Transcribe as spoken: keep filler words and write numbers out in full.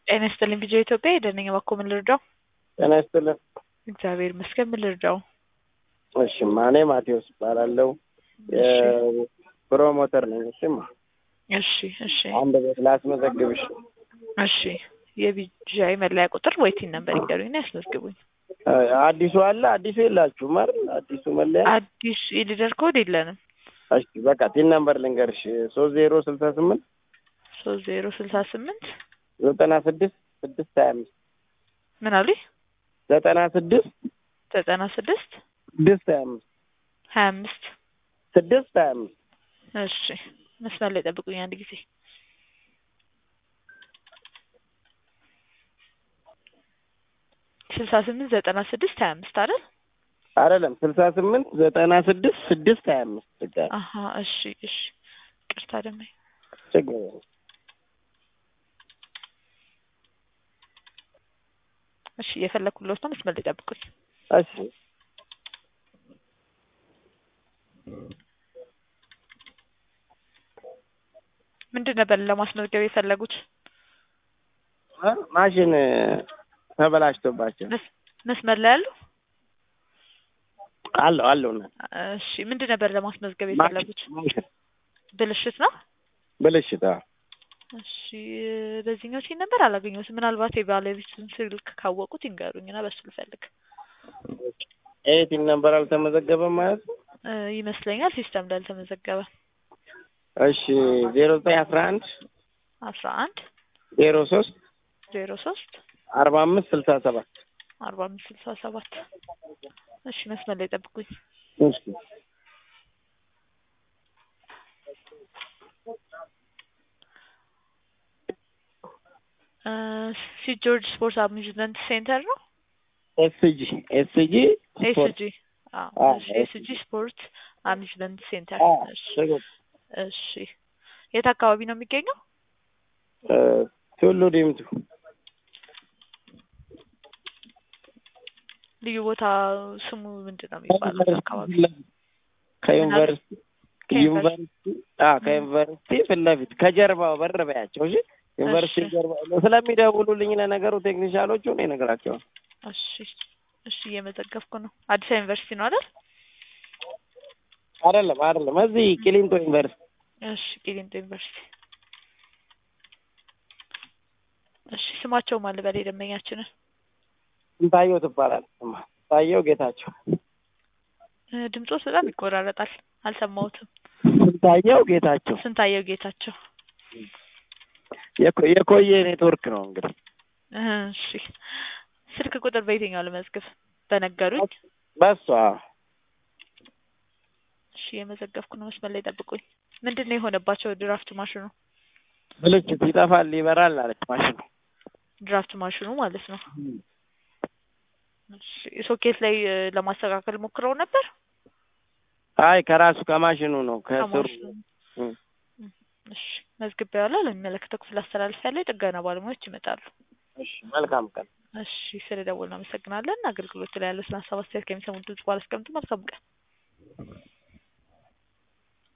ጤና ይስጥልኝ ቪዲዮ ኢትዮጵያ የደነኛ ባኮ ምን ልርዳው? ጤና ይስጥልኝ። እግዚአብሔር ይመስገን ምን ልርዳው? እሺ ማኔ ማቴዎስ እባላለሁ የፕሮሞተር ነኝ። እሺማ እሺ እሺ አንድ ቤት ላስመዘግብሽ። እሺ የቢጂአይ መለያ ቁጥር ወይቲን ነበር ይገሩኝና ያስመዝግቡኝ። አዲሱ አለ አዲሱ የላችሁም አይደል? አዲሱ መለያ አዲስ የሊደር ኮድ የለንም። እሺ በቃ ቲን ነምበር ልንገርሽ ሶስት ዜሮ ስልሳ ስምንት ሶስት ዜሮ ስልሳ ስምንት ዘጠና ስድስት ስድስት ሀያ አምስት ምን አሉኝ? ዘጠና ስድስት ዘጠና ስድስት ስድስት ሀያ አምስት ሀያ አምስት ስድስት ሀያ አምስት እሺ መስመር ላይ ጠብቁኝ አንድ ጊዜ። ስልሳ ስምንት ዘጠና ስድስት ሀያ አምስት አይደል? አይደለም ስልሳ ስምንት ዘጠና ስድስት ስድስት ሀያ አምስት አሀ እሺ እሺ ቅርታ ደግሞ ችግር እሺ የፈለኩለት ነው። መስመር ላይ ጠብቁኝ። እሺ ምንድን ነበር ለማስመዝገብ የፈለጉት? ማሽን ተበላሽቶባቸው መስመር ላይ አሉ አለው አለው ነው። እሺ ምንድን ነበር ለማስመዝገብ የፈለጉት? ብልሽት ነው። ብልሽት አዎ። እሺ በዚህኛው ሲል ነበር አላገኘሁትም። ምናልባት የባለቤቱን ስልክ ካወቁት ይንገሩኝና በሱ ልፈልግ። ኤቲን ነበር አልተመዘገበም ማለት ነው ይመስለኛል። ሲስተም ላይ አልተመዘገበ። እሺ ዜሮ ዘጠኝ አስራ አንድ አስራ አንድ ዜሮ ሶስት ዜሮ ሶስት አርባ አምስት ስልሳ ሰባት አርባ አምስት ስልሳ ሰባት እሺ መስመር ላይ ጠብቁኝ። እሺ ሲ ጆርጅ ስፖርት አሙዝመንት ሴንተር ነው። ኤስጂ ኤስጂ ኤስጂ አዎ ኤስጂ ስፖርት አሙዝመንት ሴንተር። እሺ እሺ የት አካባቢ ነው የሚገኘው? ቱሉ ዲምቱ። ልዩ ቦታ ስሙ ምንድን ነው የሚባለው? አካባቢ ከዩኒቨርሲቲ ዩኒቨርሲቲ አዎ ከዩኒቨርሲቲ ፊት ለፊት ከጀርባው በር በያቸው። እሺ ዩኒቨርሲቲ ጀርባ ስለሚደውሉልኝ ለነገሩ ቴክኒሻሎቹ እኔ እነግራቸዋለሁ። እሺ እሺ እየመዘገብኩ ነው። አዲስ ዩኒቨርሲቲ ነው አይደል? አይደለም አይደለም እዚህ ቂሊንጦ ዩኒቨርሲቲ። እሺ ቂሊንጦ ዩኒቨርሲቲ። እሺ ስማቸው ማን ልበል የደንበኛችንን? ስንታየው ትባላለች። ስንታየው ጌታቸው። ድምጾት በጣም ይቆራረጣል አልሰማሁትም። ስንታየው ጌታቸው። ስንታየው ጌታቸው። የኮየ ኔትወርክ ነው እንግዲህ። እሺ ስልክ ቁጥር በየትኛው ልመዝግብ? በነገሩኝ በሷ። እሺ የመዘገብኩ ነው። መስመር ላይ ጠብቁኝ። ምንድነው የሆነባቸው? ድራፍት ማሽኑ ብልሽት ይጠፋል ይበራል አለች ማሽኑ። ድራፍት ማሽኑ ማለት ነው። እሺ ሶኬት ላይ ለማስተካከል ሞክረው ነበር? አይ ከራሱ ከማሽኑ ነው ከስሩ። እሺ መዝግቤዋለሁ። ለሚመለከተው ክፍል አስተላልፌያለሁ። የጥገና ባለሙያዎች ይመጣሉ። እሺ መልካም ቀን። እሺ ስለደወልን አመሰግናለን። አገልግሎት ላይ ያለው ሀሳብ አስተያየት ከሚሰሙት ድምጽ በኋላ አስቀምጡ። መልካም ቀን።